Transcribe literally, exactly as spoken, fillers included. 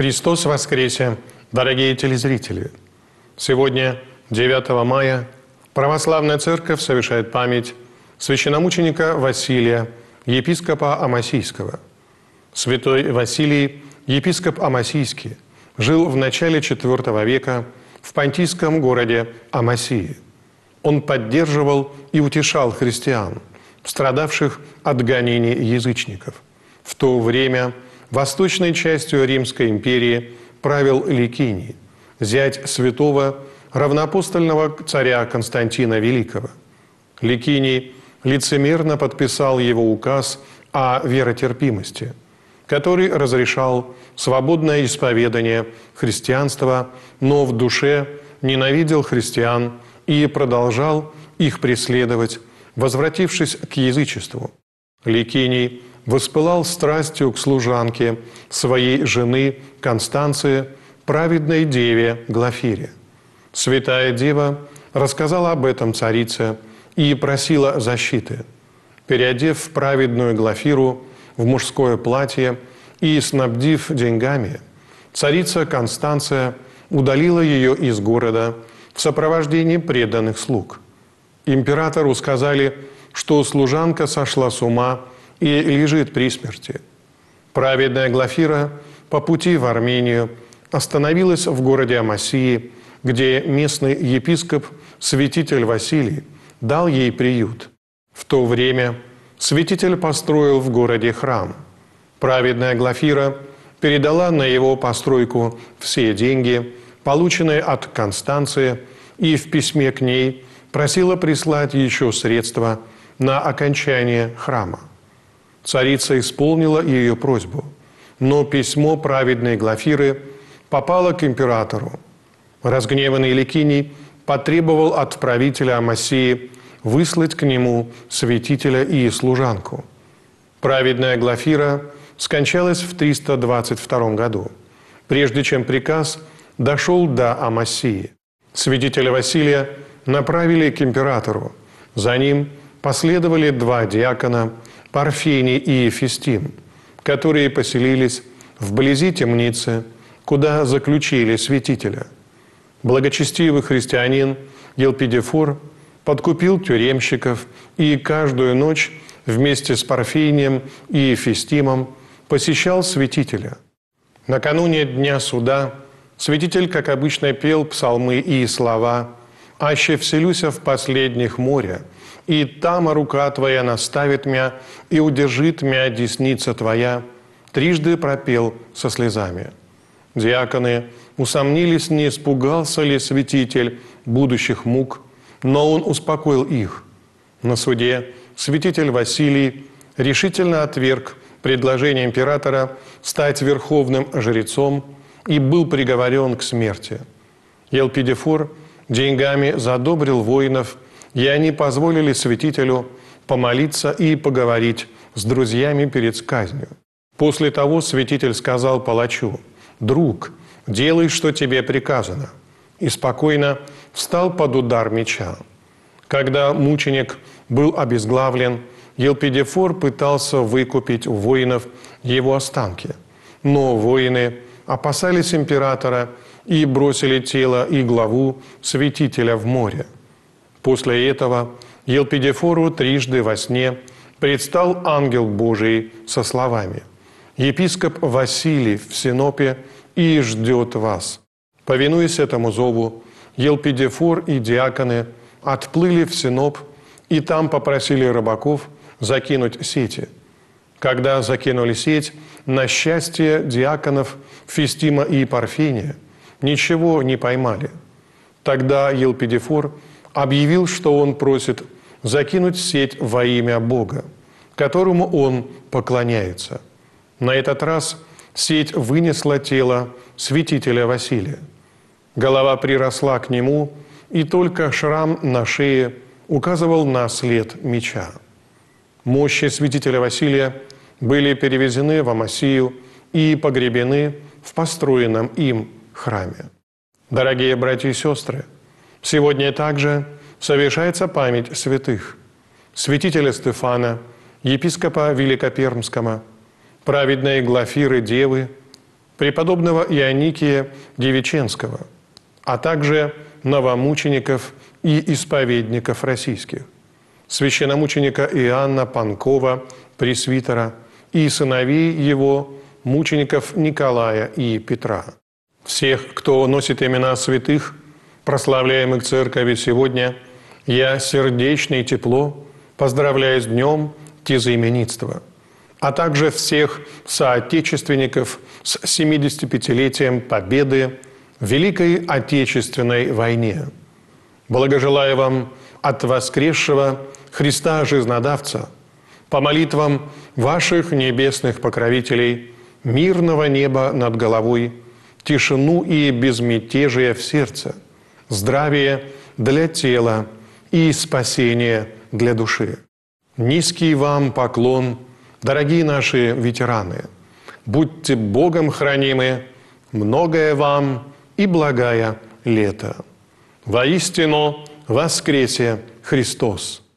Христос воскресе, дорогие телезрители! Сегодня, девятого мая, Православная Церковь совершает память священномученика Василия, епископа Амасийского. Святой Василий, епископ Амасийский, жил в начале четвёртого века в понтийском городе Амасии. Он поддерживал и утешал христиан, страдавших от гонений язычников. В то время восточной частью Римской империи правил Ликиний, зять святого равноапостольного царя Константина Великого. Ликиний лицемерно подписал его указ о веротерпимости, который разрешал свободное исповедание христианства, но в душе ненавидел христиан и продолжал их преследовать, возвратившись к язычеству. Ликиний воспылал страстью к служанке своей жены Констанции, праведной деве Глафире. Святая дева рассказала об этом царице и просила защиты. Переодев праведную Глафиру в мужское платье и снабдив деньгами, царица Констанция удалила ее из города в сопровождении преданных слуг. Императору сказали, что служанка сошла с ума и лежит при смерти. Праведная Глафира по пути в Армению остановилась в городе Амасии, где местный епископ, святитель Василий, дал ей приют. В то время святитель построил в городе храм. Праведная Глафира передала на его постройку все деньги, полученные от Констанции, и в письме к ней просила прислать еще средства на окончание храма. Царица исполнила ее просьбу, но письмо праведной Глафиры попало к императору. Разгневанный Ликиний потребовал от правителя Амасии выслать к нему святителя и служанку. Праведная Глафира скончалась в триста двадцать втором году, прежде чем приказ дошел до Амасии. Святителя Василия направили к императору. За ним последовали два диакона, Парфений и Фестим, которые поселились вблизи темницы, куда заключили святителя. Благочестивый христианин Елпидифор подкупил тюремщиков и каждую ночь вместе с Парфением и Фестимом посещал святителя. Накануне Дня суда святитель, как обычно, пел псалмы и слова «Аще вселюся в последних моря, и там рука Твоя наставит мя, и удержит мя десница Твоя», трижды пропел со слезами. Диаконы усомнились, не испугался ли святитель будущих мук, но он успокоил их. На суде святитель Василий решительно отверг предложение императора стать верховным жрецом и был приговорен к смерти. Елпидифор деньгами задобрил воинов, и они позволили святителю помолиться и поговорить с друзьями перед казнью. После того святитель сказал палачу: «Друг, делай, что тебе приказано», и спокойно встал под удар меча. Когда мученик был обезглавлен, Елпидифор пытался выкупить у воинов его останки, но воины опасались императора и бросили тело и главу святителя в море. После этого Елпидифору трижды во сне предстал ангел Божий со словами: «Епископ Василий в Синопе и ждет вас». Повинуясь этому зову, Елпидифор и диаконы отплыли в Синоп и там попросили рыбаков закинуть сети. Когда закинули сеть, на счастье диаконов Фестима и Парфения ничего не поймали. Тогда Елпидифор объявил, что он просит закинуть сеть во имя Бога, которому он поклоняется. На этот раз сеть вынесла тело святителя Василия. Голова приросла к нему, и только шрам на шее указывал на след меча. Мощи святителя Василия были перевезены в Амасию и погребены в построенном им храме. Дорогие братья и сестры, сегодня также совершается память святых: святителя Стефана, епископа Великопермского, праведной Глафиры Девы, преподобного Ионикия Девиченского, а также новомучеников и исповедников российских, священномученика Иоанна Панкова, пресвитера, и сыновей его, мучеников Николая и Петра. Всех, кто носит имена святых, прославляемых Церковью сегодня, я сердечно и тепло поздравляю с днем тезаименитства, а также всех соотечественников с семидесятипятилетием Победы в Великой Отечественной войне. Благожелаю вам от воскресшего Христа Жизнодавца, по молитвам ваших небесных покровителей, мирного неба над головой, тишину и безмятежие в сердце, здравие для тела и спасение для души. Низкий вам поклон, дорогие наши ветераны. Будьте Богом хранимы, многое вам и благая лето. Воистину воскресе Христос!